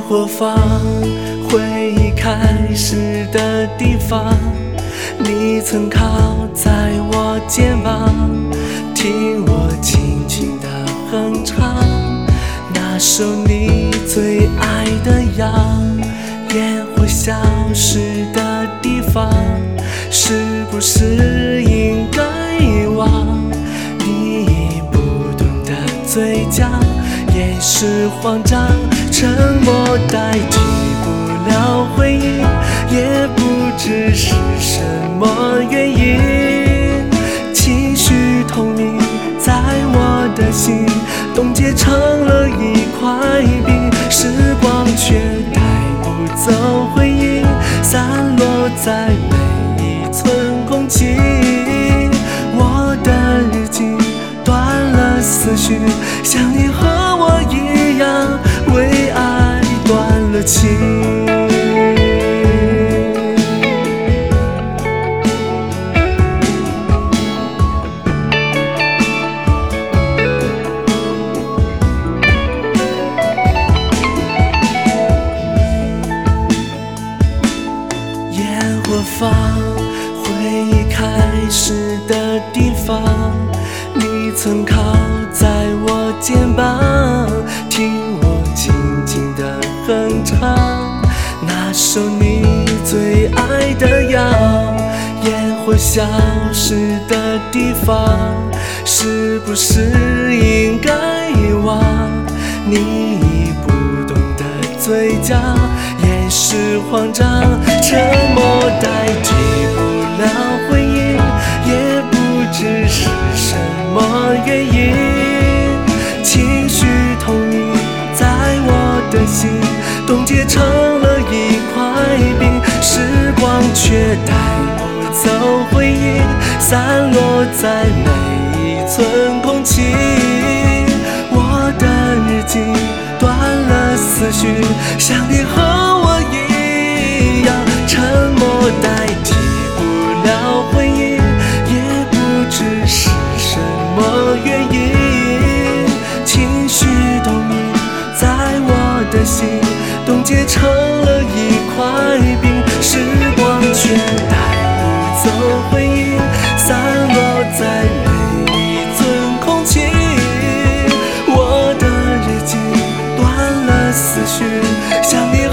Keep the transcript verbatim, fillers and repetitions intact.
火放，回忆开始的地方，你曾靠在我肩膀，听我轻轻地哼唱那首你最爱的样。烟火消失的地方，是不是应该遗忘？你已不懂的嘴角掩饰慌张，沉默代替不了回应，也不知是什么原因。情绪透明在我的心，冻结成了一块冰，时光却带不走回忆，散落在每一寸空气。我的日记断了思绪，像你和我一样为爱断了情。烟火放，回忆开始的地方，你曾靠在我肩膀，听我轻轻地哼唱那首你最爱的样。烟火消失的地方，是不是应该遗忘？你已不懂的嘴角掩饰慌张，沉默代替不了回应，也不知是什么原因。情绪透明在我的心，冻结成了一块冰，时光却带不走回忆，散落在每一寸空气。我的日记断了思绪，像你和我一样，沉默代替不了回忆，也不知是什么原因。情绪透明在我的心，冻结成了一块冰，时光却带不走回忆，散落在每一寸空气。我的日记断了思绪，像你